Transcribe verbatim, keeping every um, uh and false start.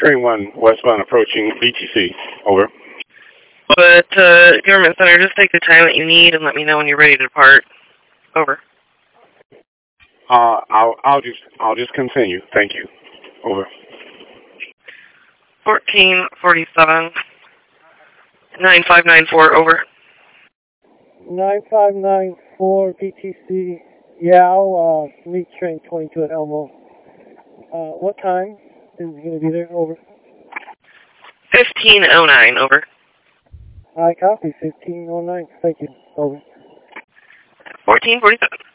Train one, westbound approaching B T C. Over. But, uh, Government Center, just take the time that you need and let me know when you're ready to depart. Over. Uh, I'll, I'll just, I'll just continue. Thank you. Over. fourteen forty-seven, nine five nine four, over. nine five nine four B T C. Yeah, I'll uh, meet train twenty-two at Elmo. Uh, what time is he going to be there? Over. fifteen oh nine, over. I copy, fifteen oh nine. Thank you. Over. fourteen forty-seven.